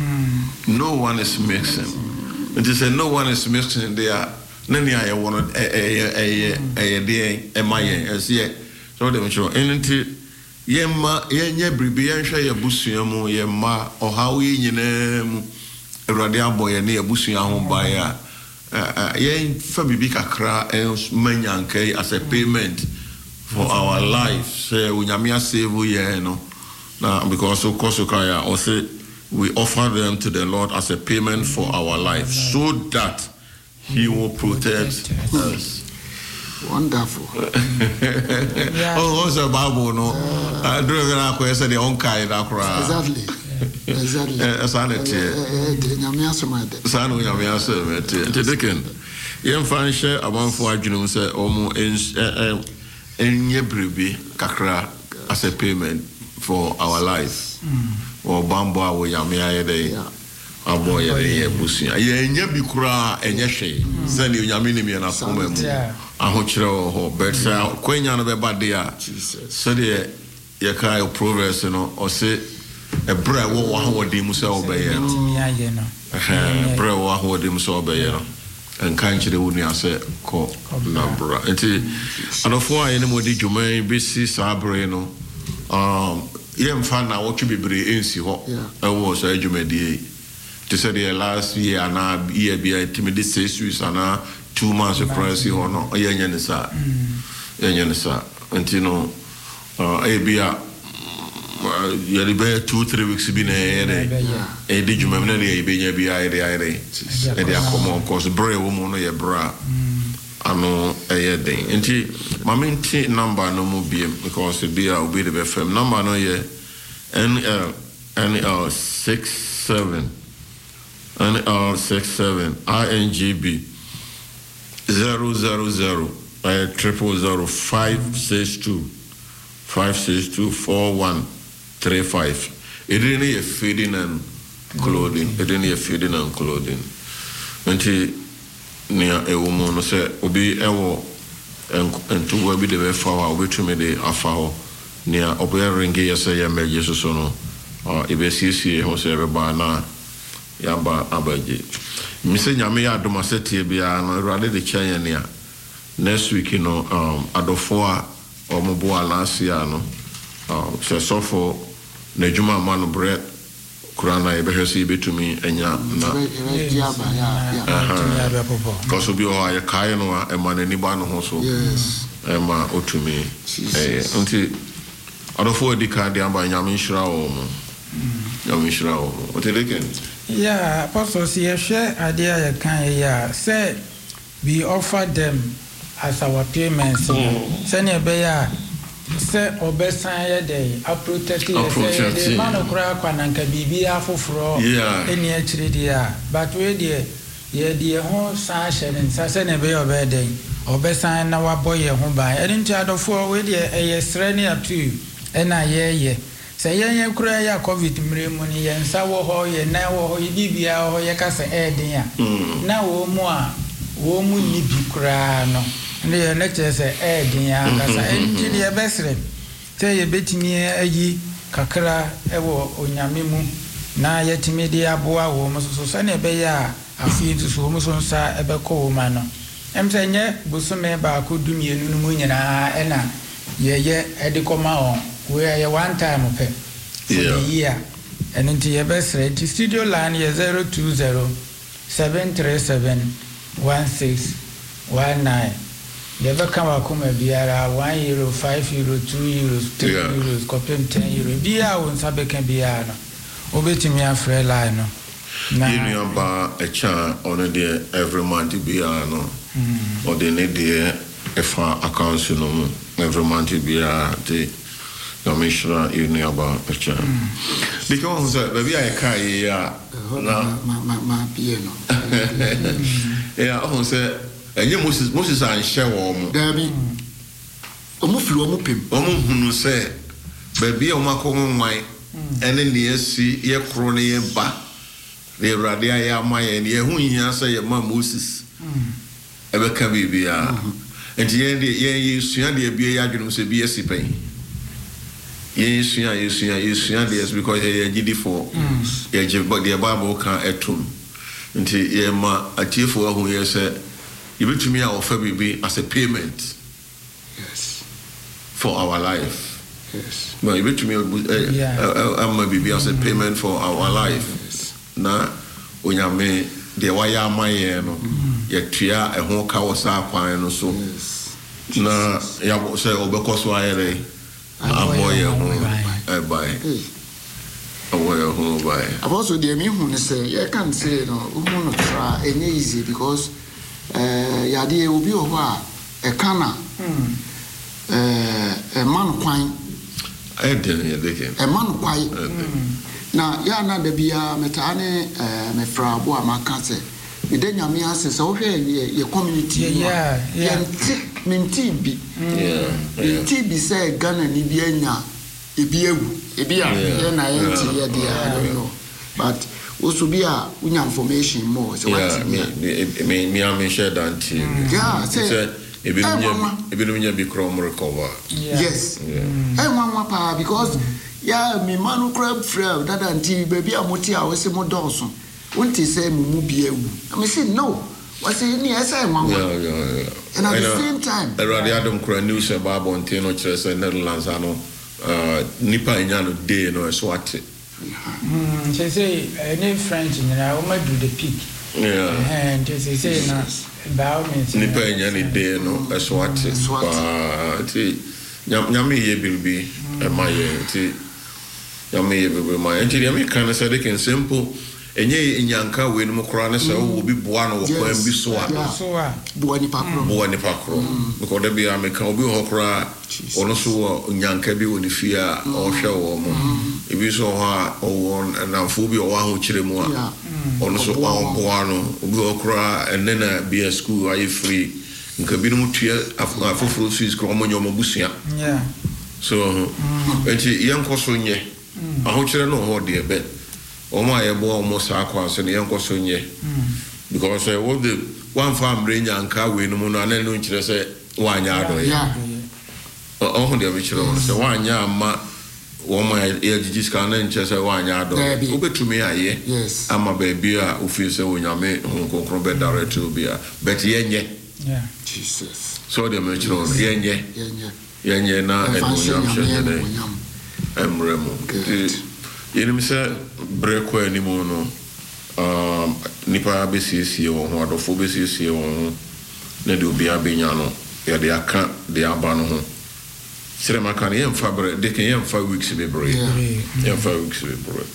Speaker 4: No one is missing. And they say no one is missing there. Nani I want a a a a a day a my as yet. So they show anything yemma yenye bribi yenhwe ye busua mu yemma ohawo yi nyina mu Awurade aboye ne abusua ho bae a yen fa bibi kakra manyankai as a payment for our life say unyame save ye no na because of course kaya or say we offer them to the Lord as a payment for our life so that he will protect us.
Speaker 5: Wonderful.
Speaker 4: Yeah. Oh, what's the Bible? No, I don't know. I say the onkai da kura.
Speaker 5: Exactly. Exactly.
Speaker 4: Sanity.
Speaker 5: Nyame asomade.
Speaker 4: Sanu nyame asomade. Tediken. Yem fan share amanfo adwunum say omo enye bribi kakra as a payment for our life. Or bambo awo nyame ayede. Abo ye busia. Ye enye bi kura enye hwe. Sani nyame ni me na koma mu. Ahokyere ho but say kwenya no be bade a. So de ye kai progress no o say a bra wo wa ho de mu say obeye no. Eh bra wo ho de mu say obeye no. En kan kire wo ni ase ko na bra. Enti anofo a ye ne modi dwuman bi si sabre no. Um yem fa na wo twi bebre ensi ho. E wo so adwumadie. To say the last year and a year be a timid six weeks and a two months of price or no, a young Yanisa, Yanisa, and you know, a be a two, three weeks been a did you remember a be a be a day, and they are common cause brave woman or a bra. I know a day. And she, my main number no more be because it be a be the F M number no ye, N L, N L six seven. N R six seven I N G B zero zero zero uh, triple zero five six two five six two four one three five. It didn't a feeding and clothing. It didn't a feeding and clothing. When she near a woman said, "Obi ewo and two will be the way for which me the afao near Obey ringi yasa ya me Jesus no or ibesisi ho se reba na." Yamba abaje mise nyame ya adomasete bia no Awurade de kyanya ne a next week no um adofo a omobo alasia no um se sofo na djuma ma no bre kurana e behwese betumi enya na because obi o aye kai no a ema na ni ba no ho so yes ema otumi eh nti adofo di ka de amba nyame nhira wo mo nyame nhira wo o teleken.
Speaker 3: Yeah, Apostle, see a share idea you can yeah. Say we offer them as our payments. Send a bear, say obesan day, a protect the man of crack and can be be for yeah, any actually dear. But we dear, ye dear home session and send a bay of a day. Obesan our boy home by. I didn't try to four with ye a strania too, and I ye. Say ye kura ya COVID mremuni ye nsa wo ho ye na wo ho ye bibia ho ye ka se edin a na wo mu a wo mu ni bi kura no ne ye na che se edin a ka sa enti ye besre say ye betimi ayi kakra e wo onyame mu na ye timi de aboa wo mu so so na be ya afi ntu so mu so nsa e be ko wo ma no em se nye busume ba ko dumie nu mu nyina e na ye ye e de koma on we are one time of it for yeah. the year. And into your best rate, studio line is zero two zero seven three seven one six one nine. You ever come a come a beer one euro, five euro, two euros, three yeah. euros, copy ten euro. Beer on Sabe can be a obey me a free line.
Speaker 4: You know, a chan on a day every month be no or they need the F accounts, you know, every month be a day. Commissioner, you know about a chan. Because maybe I can't, yeah,
Speaker 5: my piano.
Speaker 4: Yeah, I say, and you must Moses and share warm.
Speaker 5: Debbie, almost flew on him.
Speaker 4: Almost who say, baby, on my common my, and then the see, ye crony and back. The radia ya my and ye who you say, your mom Moses. Ever can be, and the end, ye used to be a yagun, say, be a sipping. Yes, yes, yes, yes, because you're G D four. Yes, but the Bible can't at home. Until you're a chief who you said, you bet to me our baby as a payment.
Speaker 5: Yes.
Speaker 4: For our life.
Speaker 5: Yes.
Speaker 4: But you to me, I'm a baby as a payment for our life. Na onyame de waya amaye no ye tua ehon ka wo sa kwan no so. Na ya say obekoso ayere aboye ho e bai. Aboye ho bai.
Speaker 5: Also the me hu say you can say no umu no try any easy because eh ya de obi o ho a e kana eh e man kwan
Speaker 4: I didn't hear the
Speaker 5: a man quite. Now, Yana de Bia Metane, me fra boa macase. You then your me answers, okay, your community, yeah, yeah, minty be, yeah, minty be say gun and Ibiana, Ibia, Ibia, and I empty, yeah, I don't know. But also be a information more. So, yeah, me, me, I'm shared until, yeah, say. Ebi nunya bi krom recover. Yes. Eh mama pa because ya me manu crab frel that anti baby amoti a we se mo donso. Won't say mumu bi ewu. I say no. What say ni say mama. Yeah, yeah, yeah. And at the same time,
Speaker 4: Eradi Adam kura news about Bontino Chess and Netherlands ano uh nipa nya no day no swat.
Speaker 3: Mm, she say any French in I will do the peak.
Speaker 4: Yeah.
Speaker 3: And she say na
Speaker 4: nipa enya ni de no eswate pa ti nyame ye bilbi e maye ti nyame ye bilbi maye ti nyame kan say they can simple enye nyanka we no kora ne say wo bi boa no wo kwan bi so a
Speaker 3: so a
Speaker 5: boa ni pakro
Speaker 4: boa ni pakro because there be ameka obi ho kora ono so nyanka bi woni fia o hwe wo mo e bi so ha o won na fu bi o wa ho kire mu a ono so wa boa no obi ho kora enena bi school ayi free nka bi no mutua afoforo fees ko mo nyomo busua
Speaker 3: yeah
Speaker 4: so enti yankoso nye aho kire no ho de be Oma yebo almost akwanso ne yankoso nye because uh, what the one farm range anka we no no na no nkire se wanya ado ya o ho de be kire no se wanya ama wo ma ya jijiska na nkire se wanya ado obetumi aye ama ba bia ofi se wonyame honkokro be direct bia but yenye
Speaker 3: yeah
Speaker 5: Jesus
Speaker 4: so de me kire no yenye yenye yenye na enyam shede emremo yenim se breko animo no um nipa besiesie wo ho adofo besiesie wo ho na de obi abenya no ya de aka de aba no ho sire maka ne yemfa bre de ken yemfa weeks be bre yemfa weeks be bre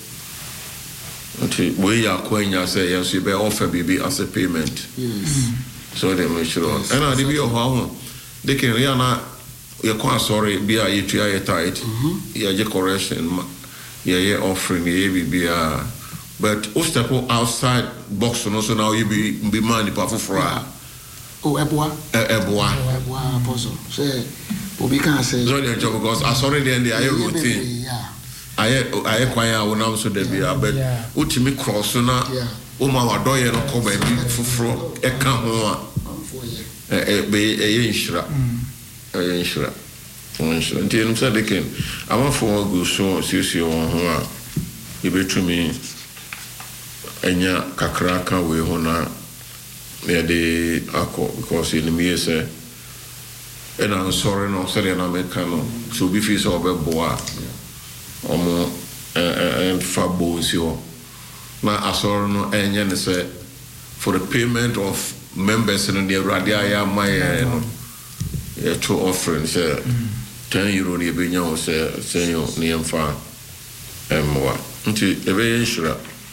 Speaker 4: until we ya kwanya say yes you be offer baby as a payment
Speaker 5: yes
Speaker 4: so they make sure and I be ho ho de ken ya na ye kwa sorry bia ye tua ye tight ya je correction yeah yeah offering yeah be uh but o step outside box no so now you be be man pa fofora
Speaker 5: oh eboa
Speaker 4: eboa
Speaker 5: eboa apostle say obi can say
Speaker 4: so the job because I sorry then the air routine
Speaker 5: yeah
Speaker 4: I I kwanya I will so there be but ultimate cross na o ma wado ye no ko ba bi foforo e ka ho a e be e inshira e inshira Onshira nti enu sa deken amafo go so siesie won ho a yebetumi enya kakraka we ho na ya de ako because in me say and I'm sorry no sorry na me kano so bi fi so be boa omo and fabo sio na asoro no enya ne say for the payment of members in the radia ya my no to offering say ten euro ni benya o se senyo ni emfa emwa nti ebe inshura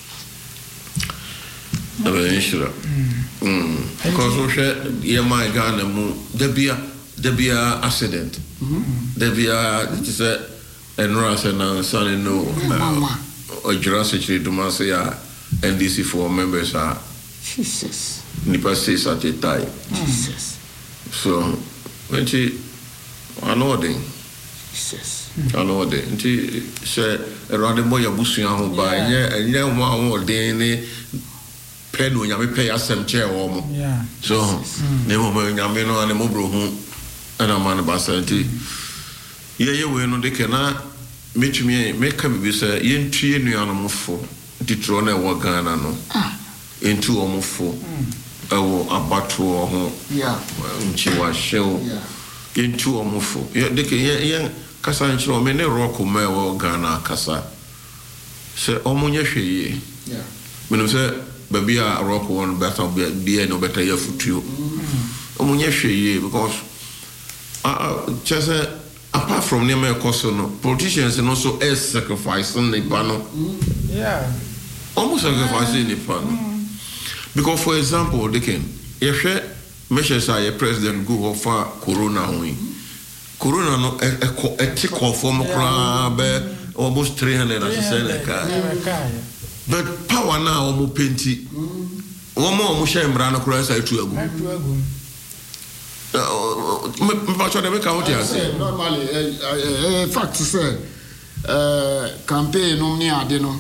Speaker 4: ebe inshura mm because o she ye my Ghana mu debia debia accident debia it is a enra se na son no o jurassic duma se ya N D C for members are
Speaker 5: Jesus
Speaker 4: ni passe sa tetai
Speaker 5: Jesus
Speaker 4: so when she anoding
Speaker 5: Jesus
Speaker 4: anoding nti se erade moya busua ho ba nye nye ho ho den ni pe no nyame pe asem che wo mo so ne mo nyame no ane mo bro hu ana man ba sa nti ye ye we no de kana metumi meka bibi se ye ntue nuano mo fo nti tro na wo Ghana no entu o mo fo ewo abato ho
Speaker 5: yeah
Speaker 4: nchi wa shew into omufo ye de ke ye kasa nchiro me ne rock me wo Ghana kasa se omunye hweye
Speaker 5: yeah
Speaker 4: me say baby a rock one better be no better ya futuo omunye hweye because uh just apart from them cost no politicians and also is sacrificing the panel
Speaker 3: yeah
Speaker 4: almost sacrificing the panel because for example they can if measures are president go for corona we corona no a tick off from almost three hundred but power now almost plenty one more almost shame brand across I two ago me sure they make out here
Speaker 5: normally fact say campaign no me ade no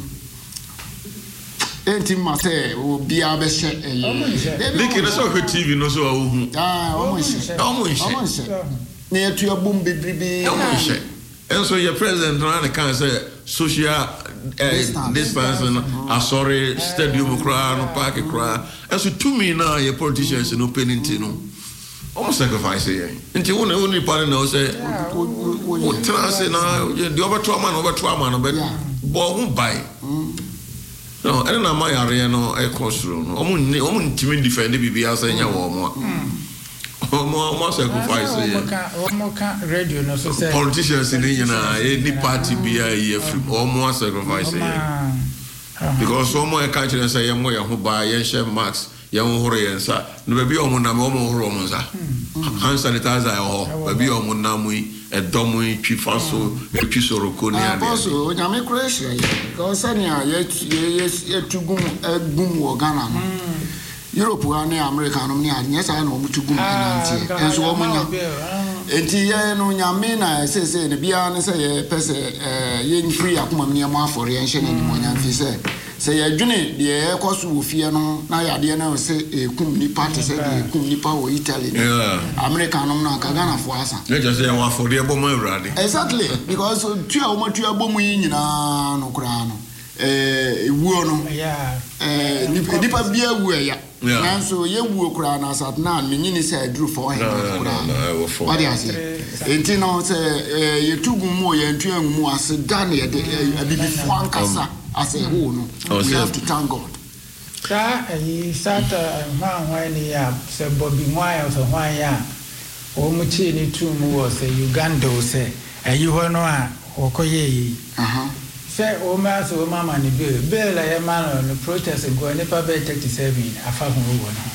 Speaker 5: enti mate obi abehye eh
Speaker 4: like na so T V no so awu
Speaker 5: ah omo hye
Speaker 4: omo hye
Speaker 5: omo hye na etu abum bebribe
Speaker 4: omo hye enso your president na kan say social distance and sorry stadium cry no park cry enso to me na your politicians no penalty no almost sacrifice here nti won only part na say o trans na the over two man over two man but bo who buy no I don't know my area no e control no omo omo ntimi defend bibi asa nya wo mo omo omo sacrifice here
Speaker 3: omo ka radio no so say
Speaker 4: politicians in na any party be here free omo sacrifice here because omo e ka chere say yemo ya ho ba ye share max young Horiensa, no baby on Namomo Romanza, hand sanitizer, or baby on Namui, a domui, Chifaso, a Chisoroconia.
Speaker 5: Also, I'm a Croatia, because Sanya, yes, yet to boom, a boom or Ghana. Europe, one American, yes, I know to boom, and so woman. And here, no Yamina says, the Bian say, Pesse, yen free Akuma near for the ancient and Moyan, he said. Say a journey, the air cost will fear no, now I now say a kumni party, say a kumni power Italy, American, no Kagana for us.
Speaker 4: Let us say one for the Aboma ready.
Speaker 5: Exactly, because two or more two abomi in no crano. Eh, Wuono,
Speaker 3: yeah,
Speaker 5: eh, Nipa beer wear, and so ye woo crana sat nan, Minini said, drew for him. What do you say? And you know, say, you took more and two more, said Danny, a bit one cassa. I say, oh no, we have to thank God.
Speaker 3: Sir, he sat a man when he said Bobby Miles or why ya, or Muchini tomb was a Uganda, say, and you were no Okoye. Uh-huh. Say, oh, Master, oh, Mamma, and the bill, bill, I am man on the protest and go and never bet thirty-seven. I found one.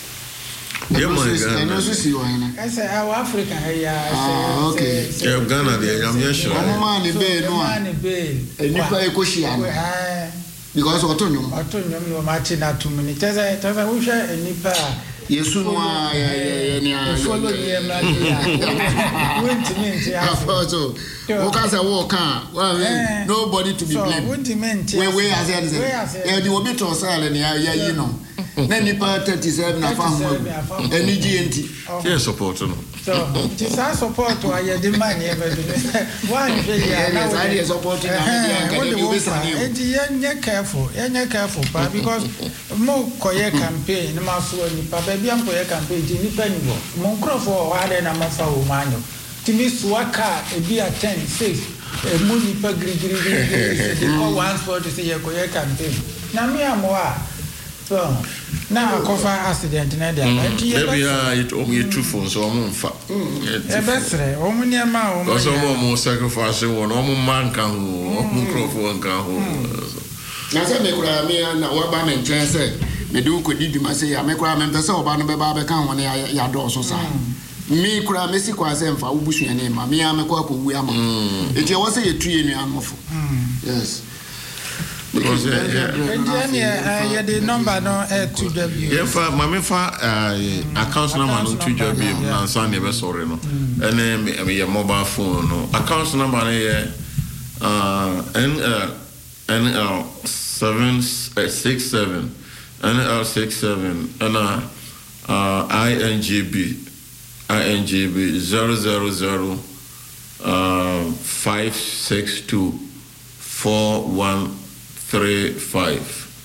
Speaker 3: I say, our African here.
Speaker 5: Ah, okay.
Speaker 4: Yeah, Ghana, I'm not sure.
Speaker 5: I'm money bail, no money bail. And you pay Koshian. Because Otonium, Otonium, you're matching at two minutes. As I wish I any pair. Yes, soon, I follow you. Went to me, I thought so. Because I walk on, nobody to be blamed. Where we are there, you will be to silent, yeah, you know. Then you pay thirty-seven, I found any G N T.
Speaker 4: Yes, support. So,
Speaker 3: it is our support to I demand one year
Speaker 5: support.
Speaker 3: And you're careful, and you're careful, because more Koya campaign, the Masu and the Papabian Koya campaign, Jimmy Penny, Moncro, I had a Mafa Mano. To Miss Waka, a beer ten, six, a moody peggy, one sport to see a Koya campaign. Now, me, I'm wa. So, now I cover accident in India.
Speaker 4: Maybe I only two phones, so I'm on fat.
Speaker 3: That's right. Omniama,
Speaker 4: or some more sacrificing one, or man can who, or microphone can who.
Speaker 5: Now, I make me and what by me say, me do could you must say, I make a member so about the Barbican when I adore so sad. Me cry Messi Quasem for Bush and name, me am a couple we am. It was a tree in your yes.
Speaker 3: Because yeah, the number no two W.
Speaker 4: Yeah, for my fa account number no two W. Na san never sorry no. And then me mobile phone no. Account number no uh N L N L seven six seven N L six seven and uh I N G B I N G B zero zero zero uh five six two four one. Three five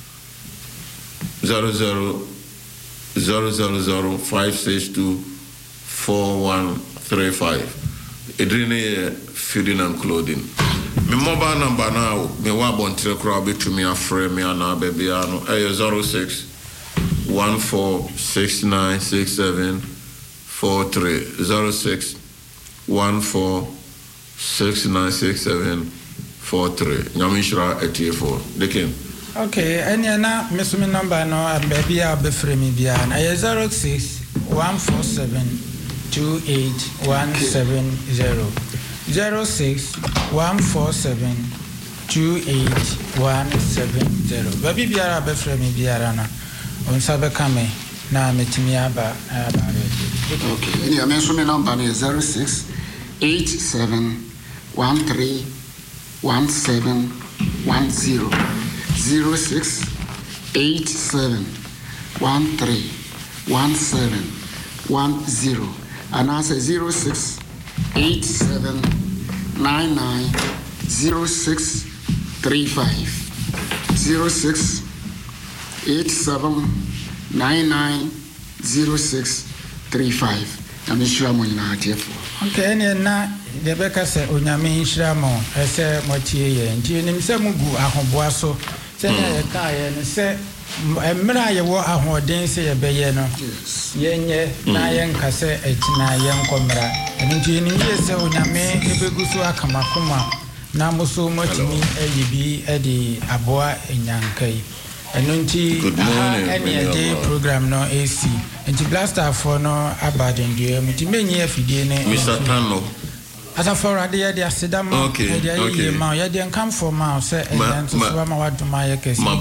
Speaker 4: zero zero zero zero zero five six two four one three five. Edrine feeding and clothing. My mobile number now, me wabon telegram between me a frame me and a baby ano. Eh zero six one four six nine six seven four three zero six one four six nine six seven four three. Nyamishra eighty four. Dekin.
Speaker 3: Okay, and ya na mesumi number no baby a be frame me bia na zero six one four seven two eight one seven zero zero six one four seven two eight one seven zero. Baby biara be frame me biara na on sabe kame na metimi aba aba.
Speaker 5: Okay, and ya mesumi number is zero six eight seven one three one seven one zero zero six eight seven one three one seven one zero and I say zero six eight seven nine nine zero six three five zero six eight seven nine nine zero six three five. I'm sure I'm going to for.
Speaker 3: Okay, and na Rebecca said, Onyame Inshramo, I say, Motie, and Jim Samugu, Ahoboaso, say, Kaya, and say, Mra, you were a whole dance, a bayano.
Speaker 5: Yes.
Speaker 3: Yenye, Nayan Case, a Tina Yan Comra, and Jim, yes, Onyame, Ebegusu Akamakuma, Namuso Motimi, Ebi, Eddie, Aboa, and Yankai. And unti any day program no A C. And to blaster for no abadin dear, to many F D N A.
Speaker 4: Mister Tano.
Speaker 3: As a for a dear, they are Sidam,
Speaker 4: okay, okay.
Speaker 3: Ma, you didn't come for mouse, and to swam out to my case.
Speaker 4: My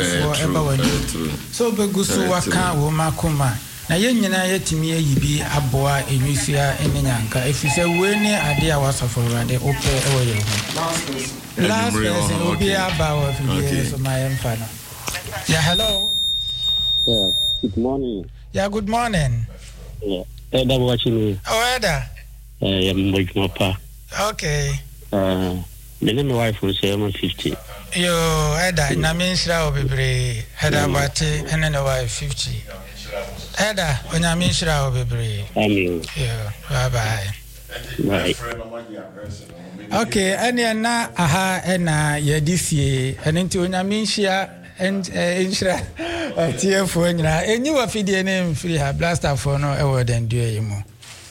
Speaker 3: so Begusu Waka, Womakuma. Na yenye na yetimi yibi aboa enwisia enyanka efise weni ade a wasafo rade ope ewo ye ho last person obi abawa fie so my empana. Yeah, hello.
Speaker 6: Yeah, good morning.
Speaker 3: Yeah, good morning.
Speaker 6: Yeah, Eda watching me.
Speaker 3: Oh, Eda.
Speaker 6: Uh, I'm like my pa.
Speaker 3: Okay.
Speaker 6: Uh, my name my wife will say I'm fifty.
Speaker 3: Yo, Eda, na minshra obebre. Eda bati, and then wife fifty. Eda, when I minshra obebre.
Speaker 6: Amen.
Speaker 3: Yeah, bye bye.
Speaker 6: Bye.
Speaker 3: Okay, and na aha ena yedisie, and into when I minshia. And Insra, T F one, and you are feeding name free her blaster for no award and do you more.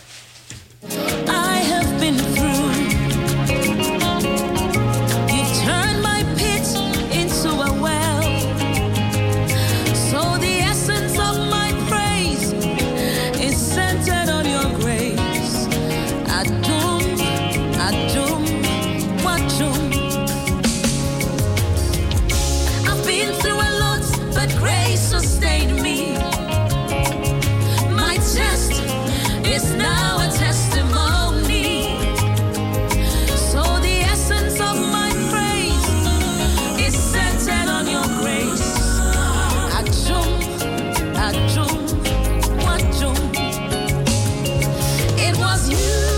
Speaker 2: I have been through. You turned my pit into a well. So the essence of my praise is centered on your grace. Adum, Adum, Wachum. But grace sustained me. My test is now a testimony. So the essence of my praise is centered on your grace. Achum, achum, wachum. It was you.